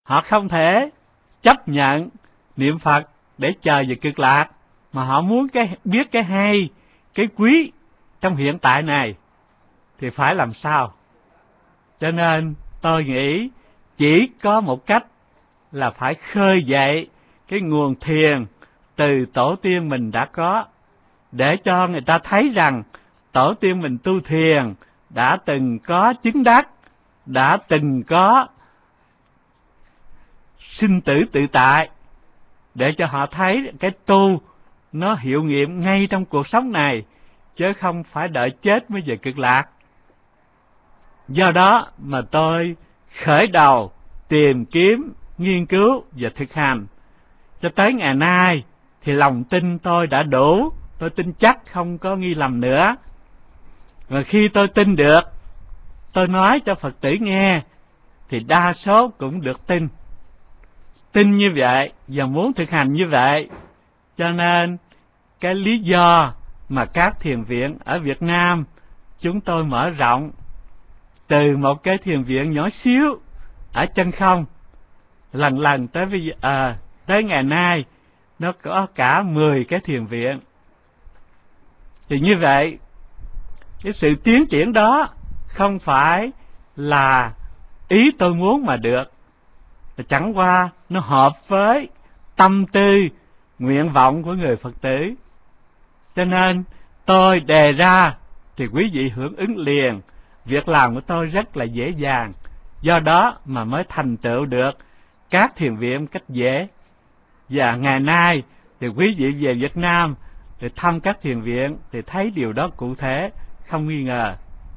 Họ không thể chấp nhận niệm Phật để chờ về cực lạc, mà họ muốn biết cái hay, cái quý trong hiện tại này, thì phải làm sao? Cho nên tôi nghĩ chỉ có một cách là phải khơi dậy cái nguồn thiền từ tổ tiên mình đã có, để cho người ta thấy rằng tổ tiên mình tu thiền đã từng có chứng đắc, đã từng có sinh tử tự tại, để cho họ thấy cái tu nó hiệu nghiệm ngay trong cuộc sống này, chứ không phải đợi chết mới về cực lạc. Do đó mà tôi khởi đầu tìm kiếm, nghiên cứu và thực hành. Cho tới ngày nay thì lòng tin tôi đã đủ, tôi tin chắc không có nghi lầm nữa. Và khi tôi tin được, tôi nói cho Phật tử nghe, thì đa số cũng được tin. Tin như vậy và muốn thực hành như vậy. Cho nên cái lý do mà các thiền viện ở Việt Nam chúng tôi mở rộng từ một cái thiền viện nhỏ xíu ở chân không, lần lần tới bây giờ, tới ngày nay nó có cả 10 cái thiền viện. Thì như vậy, cái sự tiến triển đó không phải là ý tôi muốn mà được, chẳng qua nó hợp với tâm tư, nguyện vọng của người Phật tử. Cho nên tôi đề ra thì quý vị hưởng ứng liền. Việc làm của tôi rất là dễ dàng, do đó mà mới thành tựu được các thiền viện cách dễ. Và ngày nay thì quý vị về Việt Nam thì thăm các thiền viện thì thấy điều đó cụ thể, không nghi ngờ.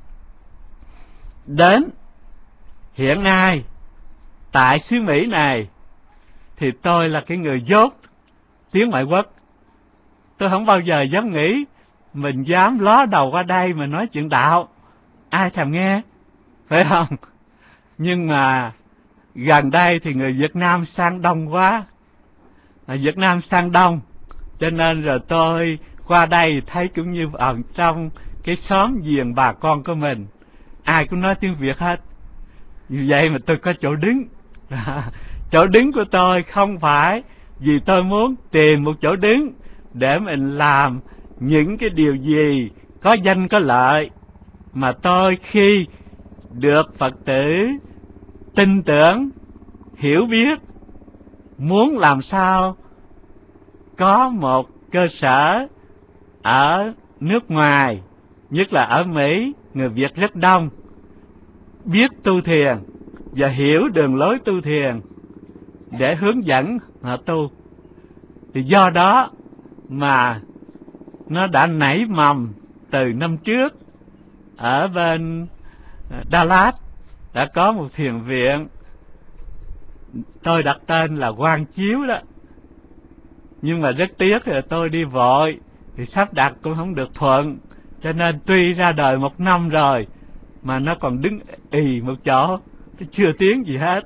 Đến hiện nay tại xứ Mỹ này thì tôi là cái người dốt tiếng ngoại quốc. Tôi không bao giờ dám nghĩ mình dám ló đầu qua đây mà nói chuyện đạo, ai thèm nghe, phải không? Nhưng mà gần đây thì người Việt Nam sang đông quá, Việt Nam sang đông, cho nên rồi tôi qua đây thấy cũng như ở trong cái xóm giềng bà con của mình, ai cũng nói tiếng Việt hết. Vì vậy mà tôi có chỗ đứng. Chỗ đứng của tôi không phải vì tôi muốn tìm một chỗ đứng để mình làm những cái điều gì có danh có lợi, mà tôi khi được Phật tử tin tưởng, hiểu biết, muốn làm sao có một cơ sở ở nước ngoài, nhất là ở Mỹ, người Việt rất đông, biết tu thiền và hiểu đường lối tu thiền để hướng dẫn họ tu. Thì do đó mà nó đã nảy mầm từ năm trước. Ở bên Dallas đã có một thiền viện, tôi đặt tên là Quang Chiếu đó. Nhưng mà rất tiếc là tôi đi vội thì sắp đặt cũng không được thuận, cho nên tuy ra đời 1 năm rồi mà nó còn đứng ì một chỗ, nó chưa tiến gì hết.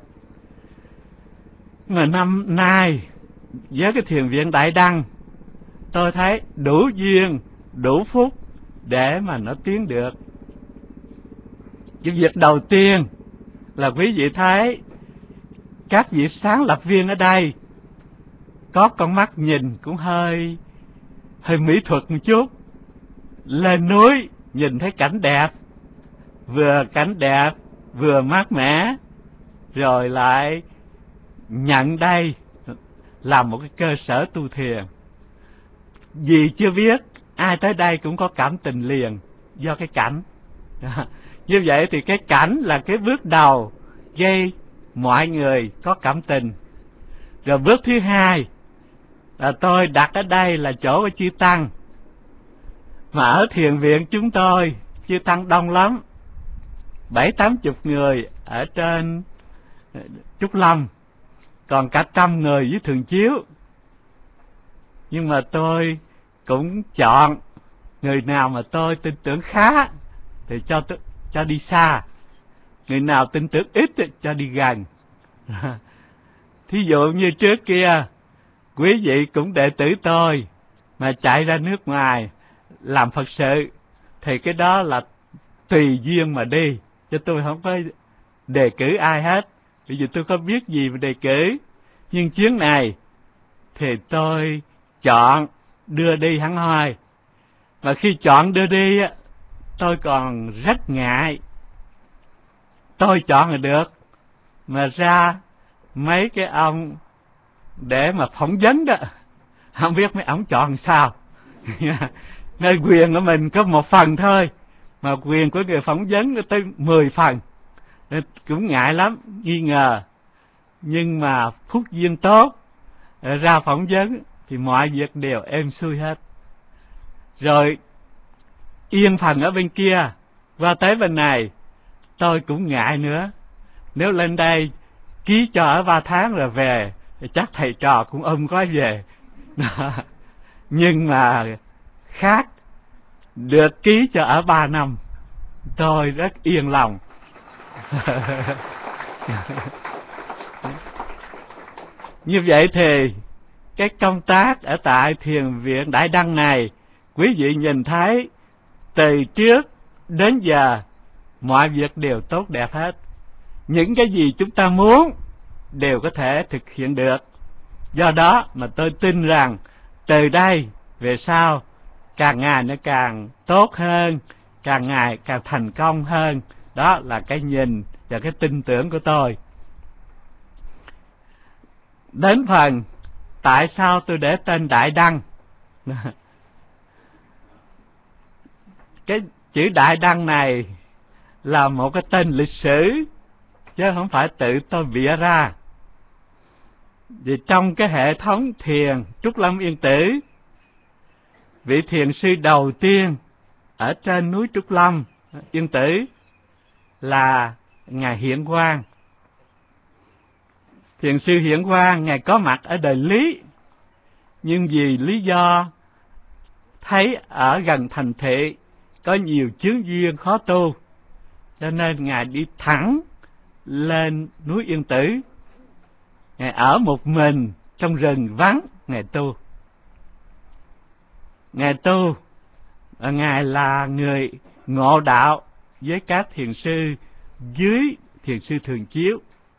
Mà năm nay với cái thiền viện Đại Đăng, tôi thấy đủ duyên, đủ phúc để mà nó tiến được. Cái việc đầu tiên là quý vị thấy các vị sáng lập viên ở đây có con mắt nhìn cũng hơi mỹ thuật một chút. Lên núi nhìn thấy cảnh đẹp, vừa cảnh đẹp vừa mát mẻ, rồi lại nhận đây làm một cái cơ sở tu thiền. Vì chưa biết, ai tới đây cũng có cảm tình liền do cái cảnh. Như vậy thì cái cảnh là cái bước đầu gây mọi người có cảm tình. Rồi bước thứ hai là tôi đặt ở đây là chỗ của chư tăng. Mà ở thiền viện chúng tôi chư tăng đông lắm, 70-80 người ở trên Trúc Lâm, còn cả 100 người với Thường Chiếu. Nhưng mà tôi cũng chọn người nào mà tôi tin tưởng khá thì cho đi xa, người nào tin tưởng ít thì cho đi gần. Thí dụ như trước kia quý vị cũng đệ tử tôi mà chạy ra nước ngoài làm Phật sự thì cái đó là tùy duyên mà đi, chứ tôi không có đề cử ai hết. Bây giờ tôi có biết gì về đề cử, nhưng chuyến này thì tôi chọn đưa đi hẳn hoi. Mà khi chọn đưa đi, tôi còn rất ngại. Tôi chọn là được, mà ra mấy cái ông để mà phỏng vấn đó, không biết mấy ông chọn sao. Nên quyền của mình có một phần thôi, mà quyền của người phỏng vấn tới 10 phần. Nên cũng ngại lắm, nghi ngờ. Nhưng mà phúc duyên tốt, ra phỏng vấn thì mọi việc đều êm xuôi hết. Rồi yên phần ở bên kia, qua tới bên này, tôi cũng ngại nữa. Nếu lên đây ký cho ở 3 tháng rồi về, thì chắc thầy trò cũng gói về. Nhưng mà khác, được ký cho ở 3 năm, tôi rất yên lòng. Như vậy thì cái công tác ở tại Thiền viện Đại Đăng này, quý vị nhìn thấy từ trước đến giờ mọi việc đều tốt đẹp hết. Những cái gì chúng ta muốn đều có thể thực hiện được. Do đó mà tôi tin rằng từ đây về sau càng ngày nó càng tốt hơn, càng ngày càng thành công hơn. Đó là cái nhìn và cái tin tưởng của tôi. Đến phần tại sao tôi để tên Đại Đăng. Cái chữ Đại Đăng này là một cái tên lịch sử, chứ không phải tự tôi bịa ra. Vì trong cái hệ thống thiền Trúc Lâm Yên Tử, vị thiền sư đầu tiên ở trên núi Trúc Lâm Yên Tử là Ngài Hiển Quang. Thiền sư Hiển Quang, Ngài có mặt ở đời Lý, nhưng vì lý do thấy ở gần thành thị có nhiều chướng duyên khó tu, cho nên Ngài đi thẳng lên núi Yên Tử. Ngài ở một mình trong rừng vắng, Ngài tu. Ngài tu, Ngài là người ngộ đạo với các thiền sư dưới thiền sư Thường Chiếu.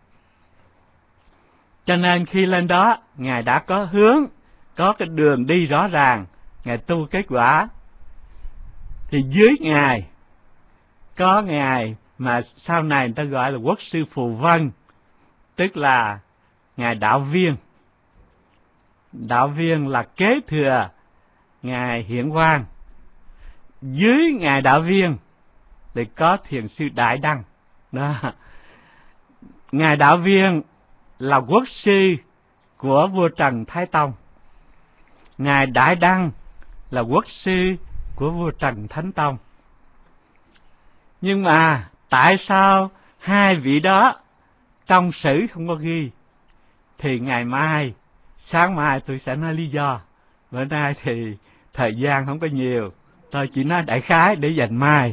Cho nên khi lên đó, Ngài đã có hướng, có cái đường đi rõ ràng, Ngài tu kết quả. Thì dưới Ngài, có Ngài mà sau này người ta gọi là Quốc sư Phù Vân, tức là Ngài Đạo Viên. Đạo Viên là kế thừa Ngài Hiển Quang. Dưới Ngài Đạo Viên thì có thiền sư Đại Đăng. Đó. Ngài Đạo Viên là quốc sư của vua Trần Thái Tông. Ngài Đại Đăng là quốc sư của vua Trần Thánh Tông. Nhưng mà tại sao hai vị đó trong sử không có ghi? Thì ngày mai, sáng mai tôi sẽ nói lý do. Bữa nay thì thời gian không có nhiều, tôi chỉ nói đại khái để dành mai.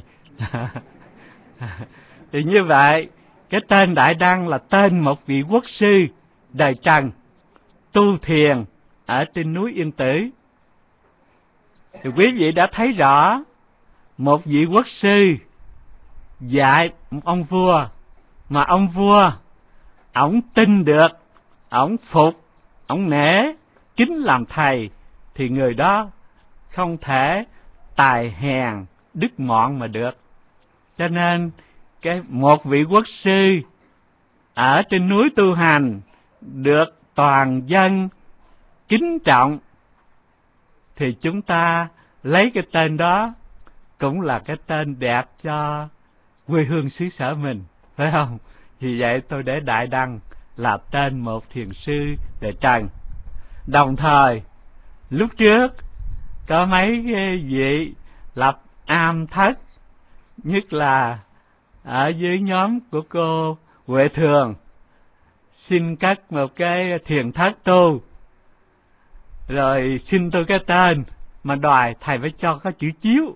Thì như vậy, cái tên Đại Đăng là tên một vị quốc sư đời Trần tu thiền ở trên núi Yên Tử. Thì quý vị đã thấy rõ, một vị quốc sư dạy một ông vua, mà ông vua ổng tin được, ổng phục, ổng nể, kính làm thầy, thì người đó không thể tài hèn đức mọn mà được. Cho nên một vị quốc sư ở trên núi tu hành được toàn dân kính trọng, thì chúng ta lấy cái tên đó cũng là cái tên đẹp cho quê hương xứ sở mình, phải không? Vì vậy tôi để Đại Đăng là tên một thiền sư đời Trần. Đồng thời, lúc trước có mấy vị lập am thất, nhất là ở dưới nhóm của cô Huệ Thường, xin cất một cái thiền thất tu, rồi xin tôi cái tên, mà đòi thầy phải cho có chữ chiếu.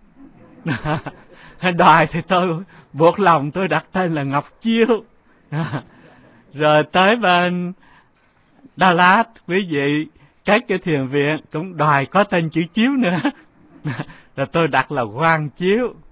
Đòi thì tôi buộc lòng tôi đặt tên là Ngọc Chiêu. Rồi tới bên Đà Lạt, quý vị các cái thiền viện cũng đòi có tên chữ chiếu nữa. Rồi tôi đặt là Quang Chiếu.